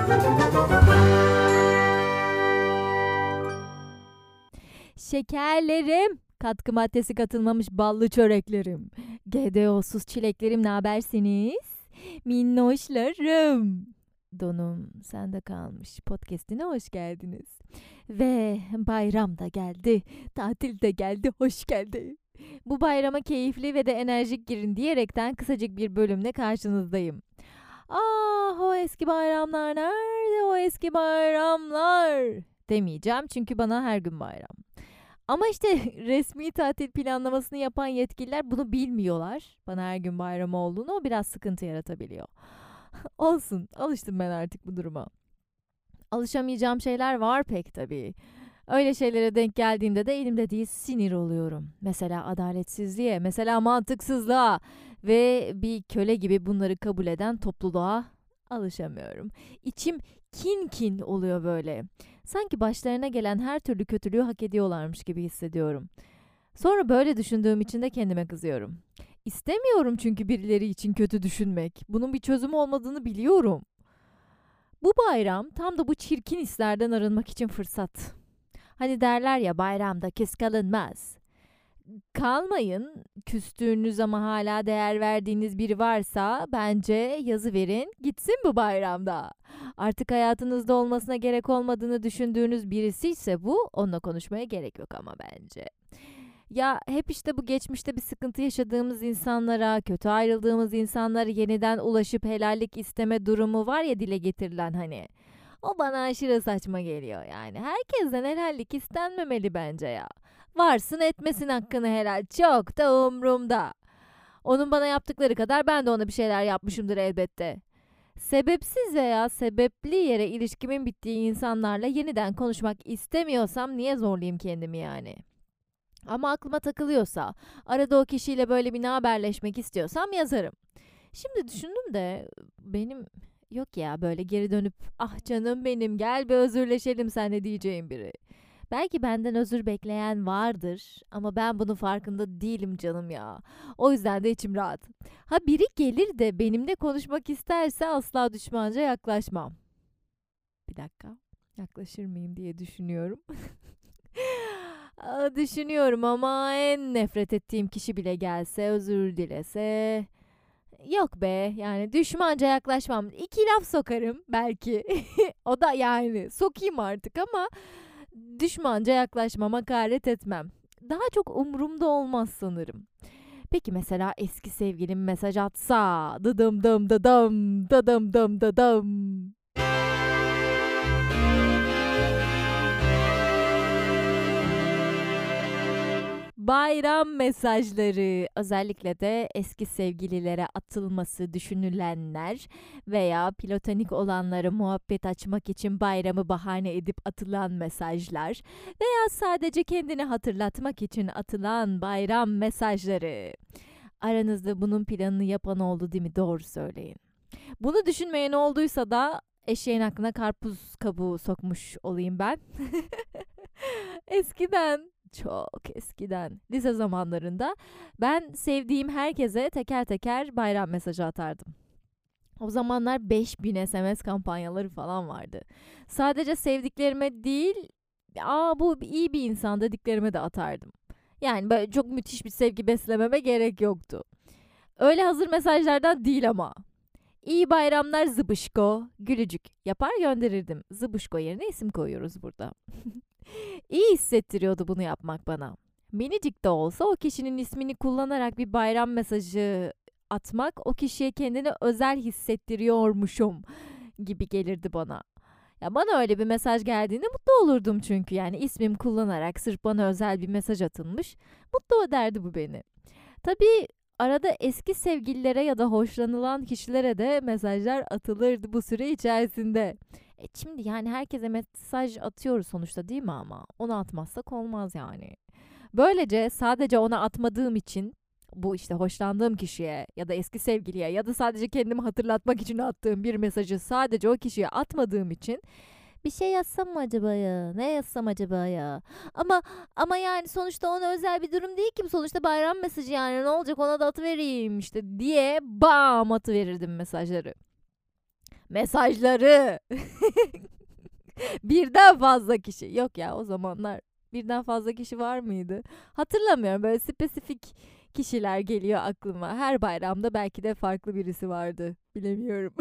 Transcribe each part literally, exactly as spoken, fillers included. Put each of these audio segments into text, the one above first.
Şekerlerim, katkı maddesi katılmamış ballı çöreklerim, G D O'suz çileklerim, ne habersiniz? Minnoşlarım. Donum sende kalmış podcast'ine hoş geldiniz. Ve bayram da geldi, tatil de geldi, hoş geldi. Bu bayrama keyifli ve de enerjik girin diyerekten kısacık bir bölümle karşınızdayım. Ah, o eski bayramlar nerede, o eski bayramlar demeyeceğim çünkü bana her gün bayram. Ama işte resmi tatil planlamasını yapan yetkililer bunu bilmiyorlar. Bana her gün bayram olduğunu, o biraz sıkıntı yaratabiliyor. Olsun, alıştım ben artık bu duruma. Alışamayacağım şeyler var pek tabii. Öyle şeylere denk geldiğimde de elimde değil, sinir oluyorum. Mesela adaletsizliğe, mesela mantıksızlığa ve bir köle gibi bunları kabul eden topluluğa alışamıyorum. İçim kin kin oluyor böyle. Sanki başlarına gelen her türlü kötülüğü hak ediyorlarmış gibi hissediyorum. Sonra böyle düşündüğüm için de kendime kızıyorum. İstemiyorum çünkü birileri için kötü düşünmek. Bunun bir çözüm olmadığını biliyorum. Bu bayram tam da bu çirkin hislerden arınmak için fırsat. Hani derler ya, bayramda küs kalınmaz. Kalmayın, küstüğünüz ama hala değer verdiğiniz biri varsa bence yazıverin gitsin bu bayramda. Artık hayatınızda olmasına gerek olmadığını düşündüğünüz birisi ise bu, onunla konuşmaya gerek yok ama bence. Ya hep işte bu geçmişte bir sıkıntı yaşadığımız insanlara, kötü ayrıldığımız insanlara yeniden ulaşıp helallik isteme durumu var ya, dile getirilen hani. O bana aşırı saçma geliyor yani. Herkesten helallik istenmemeli bence ya. Varsın etmesin hakkını helal. Çok da umrumda. Onun bana yaptıkları kadar ben de ona bir şeyler yapmışımdır elbette. Sebepsiz veya sebepli yere ilişkimin bittiği insanlarla yeniden konuşmak istemiyorsam niye zorlayayım kendimi yani? Ama aklıma takılıyorsa, arada o kişiyle böyle bir haberleşmek istiyorsam yazarım. Şimdi düşündüm de benim yok ya böyle geri dönüp ah canım benim gel bir özürleşelim seninle diyeceğim biri. Belki benden özür bekleyen vardır ama ben bunun farkında değilim canım ya. O yüzden de içim rahat. Ha biri gelir de benimle konuşmak isterse asla düşmanca yaklaşmam. Bir dakika, yaklaşır mıyım diye düşünüyorum. Aa, düşünüyorum ama en nefret ettiğim kişi bile gelse, özür dilese... Yok be, yani düşmanca yaklaşmam. İki laf sokarım belki. O da yani sokayım artık ama düşmanca yaklaşmam, hakaret etmem. Daha çok umurumda olmaz sanırım. Peki mesela eski sevgilim mesaj atsa, dıdım dım dıdım, dıdım dım dıdım. Bayram mesajları, özellikle de eski sevgililere atılması düşünülenler veya platonik olanlara muhabbet açmak için bayramı bahane edip atılan mesajlar veya sadece kendini hatırlatmak için atılan bayram mesajları. Aranızda bunun planını yapan oldu değil mi? Doğru söyleyin. Bunu düşünmeyen olduysa da eşeğin aklına karpuz kabuğu sokmuş olayım ben. Eskiden, çok eskiden, lise zamanlarında ben sevdiğim herkese teker teker bayram mesajı atardım. O zamanlar beş bin S M S kampanyaları falan vardı. Sadece sevdiklerime değil, aa bu iyi bir insan dediklerime de atardım. Yani böyle çok müthiş bir sevgi beslememe gerek yoktu. Öyle hazır mesajlardan değil ama. İyi bayramlar zıbışko, gülücük yapar gönderirdim. Zıbışko yerine isim koyuyoruz burada. İyi hissettiriyordu bunu yapmak bana. Minicik de olsa o kişinin ismini kullanarak bir bayram mesajı atmak o kişiye kendini özel hissettiriyormuşum gibi gelirdi bana. Ya bana öyle bir mesaj geldiğinde mutlu olurdum çünkü yani ismim kullanarak sırf bana özel bir mesaj atılmış. Mutlu ederdi bu beni. Tabii arada eski sevgililere ya da hoşlanılan kişilere de mesajlar atılırdı bu süre içerisinde. E şimdi yani herkese mesaj atıyoruz sonuçta değil mi ama? Onu atmazsak olmaz yani. Böylece sadece ona atmadığım için bu işte hoşlandığım kişiye ya da eski sevgiliye ya da sadece kendimi hatırlatmak için attığım bir mesajı sadece o kişiye atmadığım için bir şey yazsam mı acaba ya? Ne yazsam acaba ya? Ama ama yani sonuçta ona özel bir durum değil ki. Sonuçta bayram mesajı yani ne olacak ona da atıvereyim işte diye bam atıverirdim mesajları. mesajları. Birden fazla kişi. Yok ya, o zamanlar birden fazla kişi var mıydı? Hatırlamıyorum. Böyle spesifik kişiler geliyor aklıma. Her bayramda belki de farklı birisi vardı. Bilemiyorum.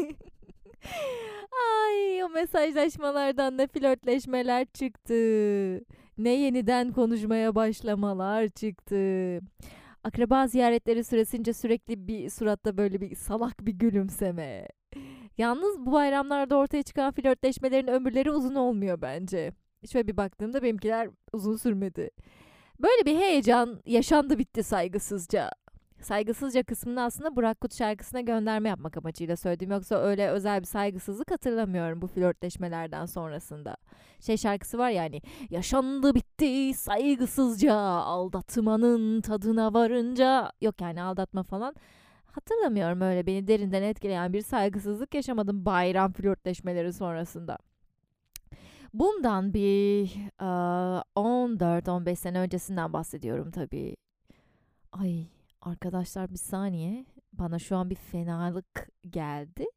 Ay, o mesajlaşmalardan da flörtleşmeler çıktı. Ne yeniden konuşmaya başlamalar çıktı. Akraba ziyaretleri süresince sürekli bir suratta böyle bir salak bir gülümseme. Yalnız bu bayramlarda ortaya çıkan flörtleşmelerin ömürleri uzun olmuyor bence. Şöyle bir baktığımda benimkiler uzun sürmedi. Böyle bir heyecan yaşandı bitti saygısızca. Saygısızca kısmını aslında Burak Kut şarkısına gönderme yapmak amacıyla söyledim. Yoksa öyle özel bir saygısızlık hatırlamıyorum bu flörtleşmelerden sonrasında. Şey şarkısı var yani, yaşandı bitti saygısızca, aldatmanın tadına varınca. Yok yani aldatma falan. Hatırlamıyorum, öyle beni derinden etkileyen bir saygısızlık yaşamadım bayram flörtleşmeleri sonrasında. Bundan bir on dört on beş sene öncesinden bahsediyorum tabii. Ay arkadaşlar, bir saniye. Bana şu an bir fenalık geldi.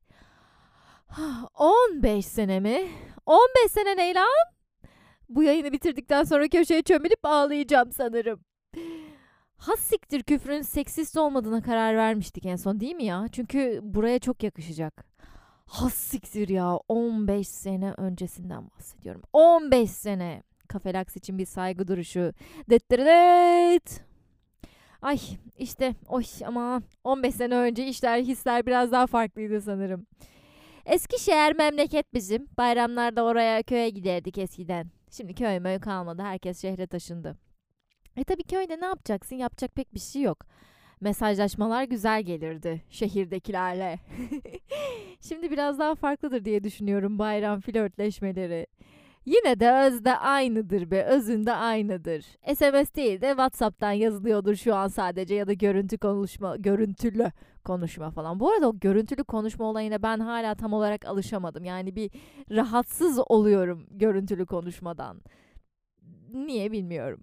on beş sene mi? on beş sene ne lan? Bu yayını bitirdikten sonra köşeye çömelip ağlayacağım sanırım. Has siktir küfrün seksist olmadığına karar vermiştik en son, değil mi ya? Çünkü buraya çok yakışacak. Has siktir ya, on beş sene öncesinden bahsediyorum. on beş sene. Kafelaks için bir saygı duruşu. Dettiredet. Ay işte oy aman, on beş sene önce işler hisler biraz daha farklıydı sanırım. Eskişehir memleket bizim. Bayramlarda oraya köye giderdik eskiden. Şimdi köy möy kalmadı. Herkes şehre taşındı. E tabii köyde ne yapacaksın? Yapacak pek bir şey yok. Mesajlaşmalar güzel gelirdi şehirdekilerle. Şimdi biraz daha farklıdır diye düşünüyorum bayram flörtleşmeleri. Yine de özde aynıdır be, özünde aynıdır. S M S değil de WhatsApp'tan yazılıyordur şu an sadece, ya da görüntü konuşma, görüntülü konuşma falan. Bu arada o görüntülü konuşma olayına ben hala tam olarak alışamadım. Yani bir rahatsız oluyorum görüntülü konuşmadan. Niye bilmiyorum.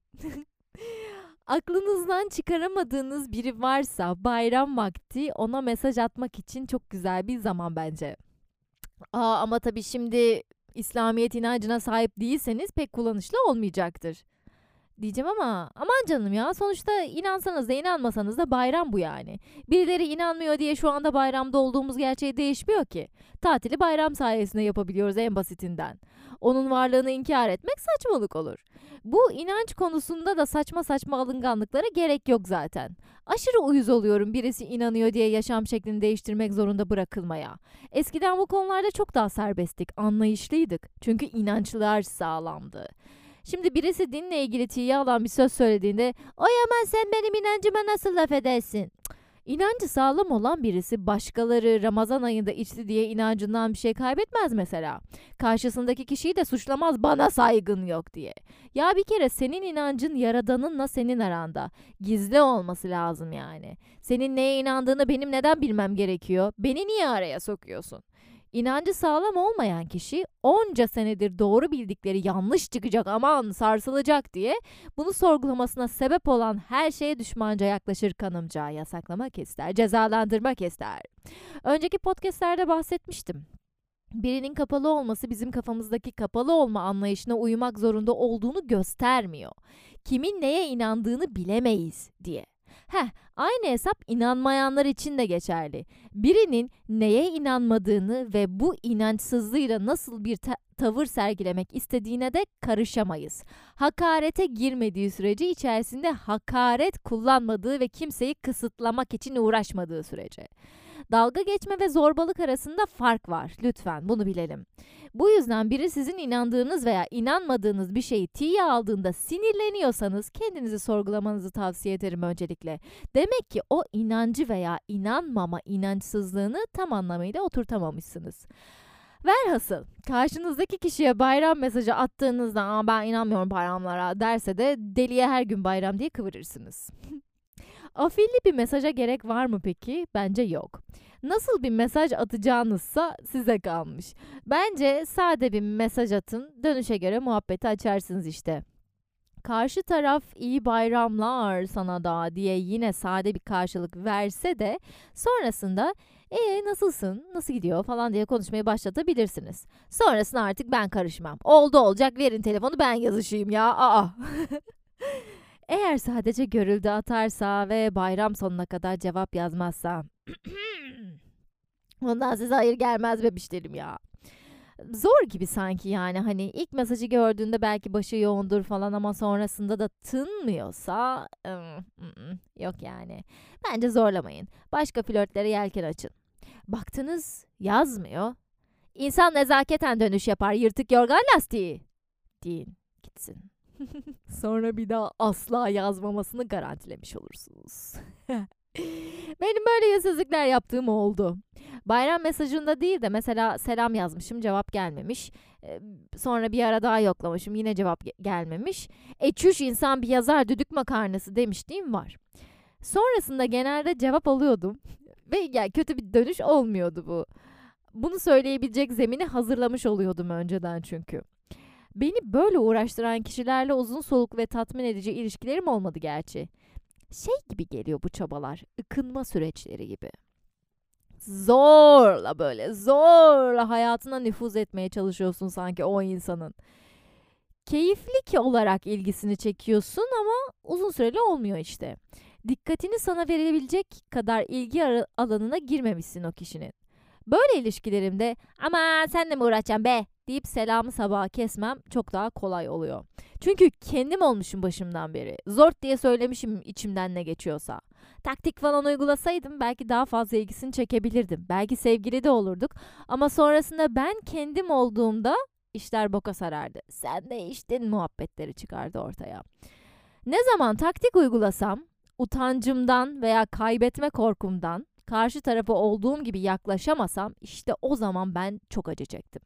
Aklınızdan çıkaramadığınız biri varsa bayram vakti ona mesaj atmak için çok güzel bir zaman bence. Aa, ama tabii şimdi İslamiyet inancına sahip değilseniz pek kullanışlı olmayacaktır. Diyeceğim ama aman canım ya, sonuçta inansanız da inanmasanız da bayram bu yani. Birileri inanmıyor diye şu anda bayramda olduğumuz gerçeği değişmiyor ki. Tatili bayram sayesinde yapabiliyoruz en basitinden. Onun varlığını inkar etmek saçmalık olur. Bu inanç konusunda da saçma saçma alınganlıklara gerek yok zaten. Aşırı uyuz oluyorum birisi inanıyor diye yaşam şeklini değiştirmek zorunda bırakılmaya. Eskiden bu konularda çok daha serbesttik, anlayışlıydık. Çünkü inançlar sağlamdı. Şimdi birisi dinle ilgili tiye alan bir söz söylediğinde "Oy aman sen benim inancıma nasıl laf edersin?" Cık. İnancı sağlam olan birisi başkaları Ramazan ayında içti diye inancından bir şey kaybetmez mesela. Karşısındaki kişiyi de suçlamaz bana saygın yok diye. Ya bir kere senin inancın Yaradanınla senin aranda. Gizli olması lazım yani. Senin neye inandığını benim neden bilmem gerekiyor? Beni niye araya sokuyorsun? İnancı sağlam olmayan kişi onca senedir doğru bildikleri yanlış çıkacak, aman sarsılacak diye bunu sorgulamasına sebep olan her şeye düşmanca yaklaşır, kanımca yasaklamak ister, cezalandırmak ister. Önceki podcastlerde bahsetmiştim. Birinin kapalı olması bizim kafamızdaki kapalı olma anlayışına uymak zorunda olduğunu göstermiyor. Kimin neye inandığını bilemeyiz diye. Heh, aynı hesap inanmayanlar için de geçerli. Birinin neye inanmadığını ve bu inançsızlığıyla nasıl bir ta- tavır sergilemek istediğine de karışamayız. Hakarete girmediği sürece, içerisinde hakaret kullanmadığı ve kimseyi kısıtlamak için uğraşmadığı sürece. Dalga geçme ve zorbalık arasında fark var. Lütfen bunu bilelim. Bu yüzden biri sizin inandığınız veya inanmadığınız bir şeyi tiye aldığında sinirleniyorsanız kendinizi sorgulamanızı tavsiye ederim öncelikle. Demek ki o inancı veya inanmama inançsızlığını tam anlamıyla oturtamamışsınız. Velhasıl karşınızdaki kişiye bayram mesajı attığınızda "Aa, ben inanmıyorum bayramlara" derse de deliye her gün bayram diye kıvırırsınız. Afilli bir mesaja gerek var mı peki? Bence yok. Nasıl bir mesaj atacağınızsa size kalmış. Bence sade bir mesaj atın, dönüşe göre muhabbeti açarsınız işte. Karşı taraf iyi bayramlar sana da diye yine sade bir karşılık verse de sonrasında e nasılsın, nasıl gidiyor falan diye konuşmaya başlatabilirsiniz. Sonrasında artık ben karışmam. Oldu olacak, verin telefonu, ben yazışayım ya. Aa. Eğer sadece görüldü atarsa ve bayram sonuna kadar cevap yazmazsa ondan size hayır gelmez bebişlerim ya. Zor gibi sanki, yani hani ilk mesajı gördüğünde belki başı yoğundur falan ama sonrasında da tınmıyorsa ım, ım, yok yani. Bence zorlamayın. Başka flörtlere yelken açın. Baktınız yazmıyor. İnsan nezaketen dönüş yapar, yırtık yorgan lastiği deyin gitsin. Sonra bir daha asla yazmamasını garantilemiş olursunuz. Benim böyle yüzsüzlükler yaptığım oldu. Bayram mesajında değil de mesela selam yazmışım, cevap gelmemiş. Ee, sonra bir ara daha yoklamışım, yine cevap ge- gelmemiş. E çüş, insan bir yazar düdük makarnası demişliğim var. Sonrasında genelde cevap alıyordum. Ve yani kötü bir dönüş olmuyordu bu. Bunu söyleyebilecek zemini hazırlamış oluyordum önceden çünkü. Beni böyle uğraştıran kişilerle uzun soluklu ve tatmin edici ilişkilerim olmadı gerçi. Şey gibi geliyor bu çabalar, ıkınma süreçleri gibi. Zorla böyle, zorla hayatına nüfuz etmeye çalışıyorsun sanki o insanın. Keyiflik olarak ilgisini çekiyorsun ama uzun süreli olmuyor işte. Dikkatini sana verebilecek kadar ilgi ara- alanına girmemişsin o kişinin. Böyle ilişkilerimde ama sen de mi uğraşacaksın be deyip selamı sabaha kesmem çok daha kolay oluyor. Çünkü kendim olmuşum başımdan beri. Zort diye söylemişim içimden ne geçiyorsa. Taktik falan uygulasaydım belki daha fazla ilgisini çekebilirdim. Belki sevgili de olurduk. Ama sonrasında ben kendim olduğumda işler boka sarardı. Sen de içtin muhabbetleri çıkardı ortaya. Ne zaman taktik uygulasam utancımdan veya kaybetme korkumdan karşı tarafa olduğum gibi yaklaşamasam işte o zaman ben çok acı çektim.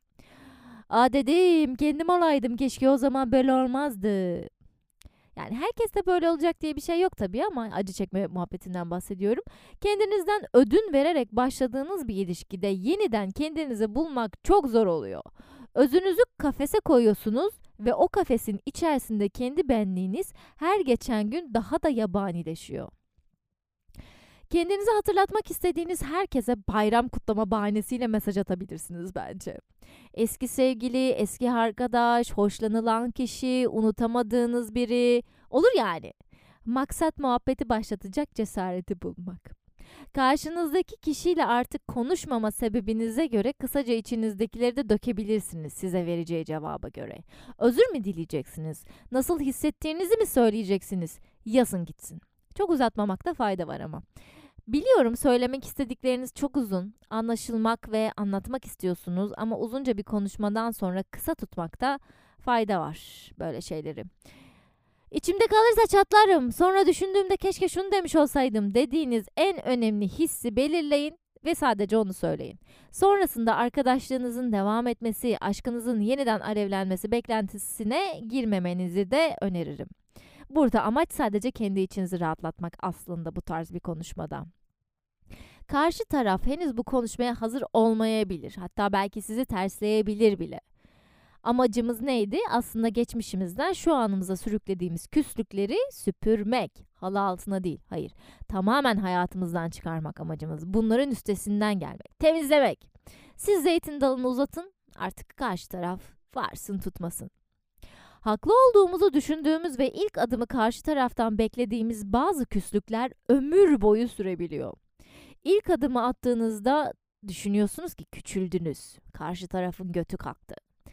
Aa dedim, kendim olaydım, keşke o zaman böyle olmazdı. Yani herkes de böyle olacak diye bir şey yok tabii ama acı çekme muhabbetinden bahsediyorum. Kendinizden ödün vererek başladığınız bir ilişkide yeniden kendinizi bulmak çok zor oluyor. Özünüzü kafese koyuyorsunuz ve o kafesin içerisinde kendi benliğiniz her geçen gün daha da yabanileşiyor. Kendinizi hatırlatmak istediğiniz herkese bayram kutlama bahanesiyle mesaj atabilirsiniz bence. Eski sevgili, eski arkadaş, hoşlanılan kişi, unutamadığınız biri olur yani. Maksat muhabbeti başlatacak cesareti bulmak. Karşınızdaki kişiyle artık konuşmama sebebinize göre kısaca içinizdekileri de dökebilirsiniz size vereceği cevaba göre. Özür mü dileyeceksiniz? Nasıl hissettiğinizi mi söyleyeceksiniz? Yazın gitsin. Çok uzatmamakta fayda var ama. Biliyorum söylemek istedikleriniz çok uzun, anlaşılmak ve anlatmak istiyorsunuz ama uzunca bir konuşmadan sonra kısa tutmakta fayda var böyle şeyleri. İçimde kalırsa çatlarım, sonra düşündüğümde keşke şunu demiş olsaydım dediğiniz en önemli hissi belirleyin ve sadece onu söyleyin. Sonrasında arkadaşlığınızın devam etmesi, aşkınızın yeniden alevlenmesi beklentisine girmemenizi de öneririm. Burada amaç sadece kendi içinizi rahatlatmak aslında bu tarz bir konuşmada. Karşı taraf henüz bu konuşmaya hazır olmayabilir. Hatta belki sizi tersleyebilir bile. Amacımız neydi? Aslında geçmişimizden şu anımıza sürüklediğimiz küslükleri süpürmek. Halı altına değil, hayır. Tamamen hayatımızdan çıkarmak amacımız. Bunların üstesinden gelmek, temizlemek. Siz zeytin dalını uzatın, artık karşı taraf varsın tutmasın. Haklı olduğumuzu düşündüğümüz ve ilk adımı karşı taraftan beklediğimiz bazı küslükler ömür boyu sürebiliyor. İlk adımı attığınızda düşünüyorsunuz ki küçüldünüz. Karşı tarafın götü kalktı.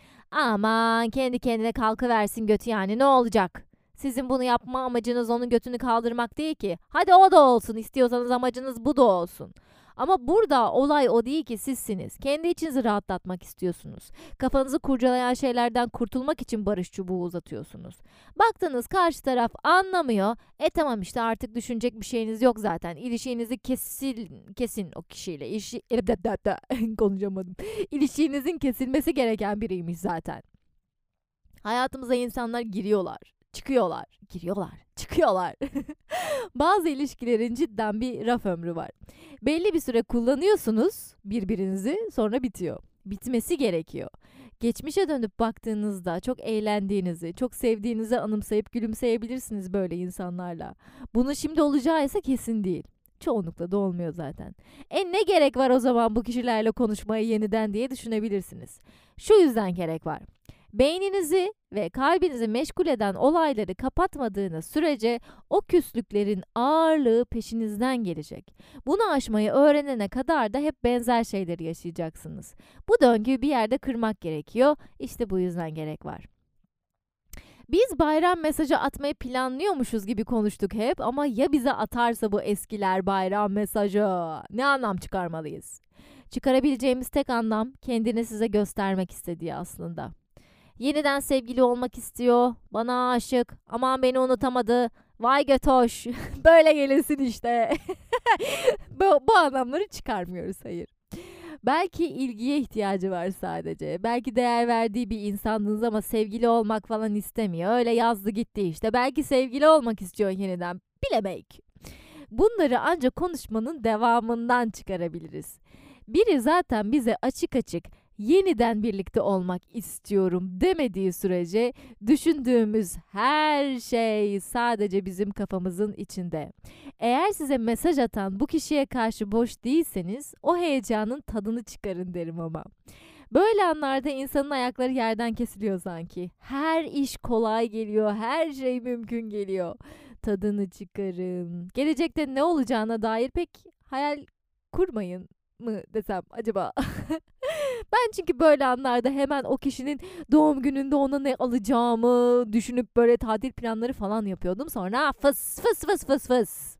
Aman kendi kendine kalkıversin götü, yani ne olacak? Sizin bunu yapma amacınız onun götünü kaldırmak değil ki. Hadi o da olsun, istiyorsanız amacınız bu da olsun. Ama burada olay o değil ki, sizsiniz. Kendi içinizi rahatlatmak istiyorsunuz. Kafanızı kurcalayan şeylerden kurtulmak için barış çubuğu uzatıyorsunuz. Baktınız karşı taraf anlamıyor. E tamam işte artık düşünecek bir şeyiniz yok zaten. İlişkinizi kesin, kesin o kişiyle. İlişki, konuşamadım. İlişkinizin kesilmesi gereken biriymiş zaten. Hayatımıza insanlar giriyorlar. Çıkıyorlar, giriyorlar, çıkıyorlar. Bazı ilişkilerin cidden bir raf ömrü var. Belli bir süre kullanıyorsunuz birbirinizi, sonra bitiyor. Bitmesi gerekiyor. Geçmişe dönüp baktığınızda çok eğlendiğinizi, çok sevdiğinizi anımsayıp gülümseyebilirsiniz böyle insanlarla. Bunu şimdi olacağı ise kesin değil. Çoğunlukla da olmuyor zaten. E ne gerek var o zaman bu kişilerle konuşmaya yeniden diye düşünebilirsiniz. Şu yüzden gerek var. Beyninizi ve kalbinizi meşgul eden olayları kapatmadığınız sürece o küslüklerin ağırlığı peşinizden gelecek. Bunu aşmayı öğrenene kadar da hep benzer şeyleri yaşayacaksınız. Bu döngüyü bir yerde kırmak gerekiyor. İşte bu yüzden gerek var. Biz bayram mesajı atmayı planlıyormuşuz gibi konuştuk hep ama ya bize atarsa bu eskiler bayram mesajı? Ne anlam çıkarmalıyız? Çıkarabileceğimiz tek anlam kendini size göstermek istediği aslında. Yeniden sevgili olmak istiyor, bana aşık, aman beni unutamadı, vay götoş, böyle gelirsin işte. bu, bu anlamları çıkarmıyoruz, hayır. Belki ilgiye ihtiyacı var sadece. Belki değer verdiği bir insandınız ama sevgili olmak falan istemiyor. Öyle yazdı gitti işte. Belki sevgili olmak istiyor yeniden. Bilemeyik. Bunları ancak konuşmanın devamından çıkarabiliriz. Biri zaten bize açık açık yeniden birlikte olmak istiyorum demediği sürece düşündüğümüz her şey sadece bizim kafamızın içinde. Eğer size mesaj atan bu kişiye karşı boş değilseniz o heyecanın tadını çıkarın derim ama. Böyle anlarda insanın ayakları yerden kesiliyor sanki. Her iş kolay geliyor, her şey mümkün geliyor. Tadını çıkarın. Gelecekte ne olacağına dair pek hayal kurmayın mı desem acaba? Ben çünkü böyle anlarda hemen o kişinin doğum gününde ona ne alacağımı düşünüp böyle tatil planları falan yapıyordum. Sonra fıs fıs fıs fıs fıs.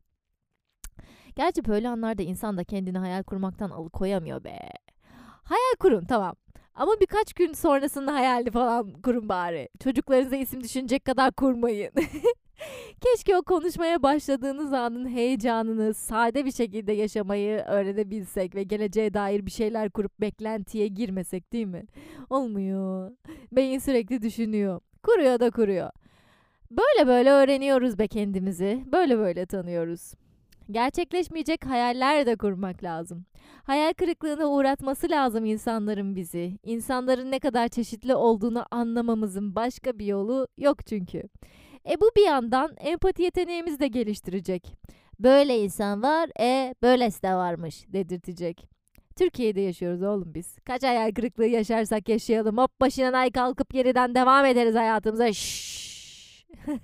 Gerçi böyle anlarda insan da kendini hayal kurmaktan alıkoyamıyor be. Hayal kurun tamam. Ama birkaç gün sonrasında hayalini falan kurun bari. Çocuklarınıza isim düşünecek kadar kurmayın. Keşke o konuşmaya başladığınız anın heyecanını sade bir şekilde yaşamayı öğrenebilsek ve geleceğe dair bir şeyler kurup beklentiye girmesek, değil mi? Olmuyor. Beyin sürekli düşünüyor. Kuruyor da kuruyor. Böyle böyle öğreniyoruz be kendimizi. Böyle böyle tanıyoruz. Gerçekleşmeyecek hayaller de kurmak lazım. Hayal kırıklığına uğratması lazım insanların bizi. İnsanların ne kadar çeşitli olduğunu anlamamızın başka bir yolu yok çünkü. E bu bir yandan empati yeteneğimizi de geliştirecek. Böyle insan var, e böylesi de varmış dedirtecek. Türkiye'de yaşıyoruz oğlum biz. Kaç hayal kırıklığı yaşarsak yaşayalım. Hop başından ay kalkıp yeniden devam ederiz hayatımıza. Şşş.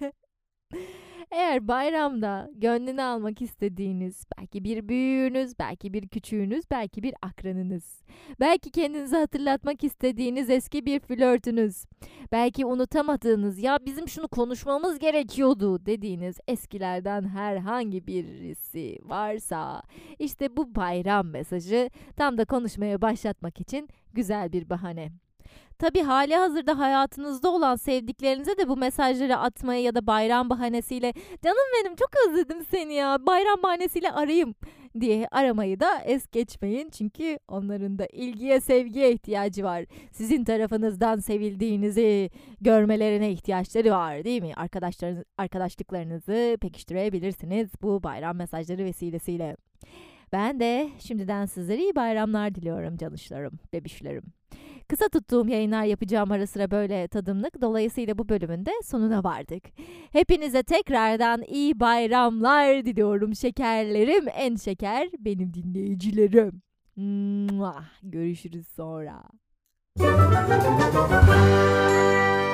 Eğer bayramda gönlünü almak istediğiniz, belki bir büyüğünüz, belki bir küçüğünüz, belki bir akranınız, belki kendinizi hatırlatmak istediğiniz eski bir flörtünüz, belki unutamadığınız, ya bizim şunu konuşmamız gerekiyordu dediğiniz eskilerden herhangi birisi varsa, işte bu bayram mesajı tam da konuşmaya başlatmak için güzel bir bahane. Tabii hali hazırda hayatınızda olan sevdiklerinize de bu mesajları atmayı ya da bayram bahanesiyle canım benim çok özledim seni ya bayram bahanesiyle arayayım diye aramayı da es geçmeyin. Çünkü onların da ilgiye sevgiye ihtiyacı var. Sizin tarafınızdan sevildiğinizi görmelerine ihtiyaçları var, değil mi? Arkadaşlarınız, arkadaşlıklarınızı pekiştirebilirsiniz bu bayram mesajları vesilesiyle. Ben de şimdiden sizlere iyi bayramlar diliyorum canışlarım, bebişlerim. Kısa tuttuğum yayınlar yapacağım ara sıra böyle tadımlık. Dolayısıyla bu bölümün de sonuna vardık. Hepinize tekrardan iyi bayramlar diliyorum şekerlerim. En şeker benim dinleyicilerim. Mua, görüşürüz sonra.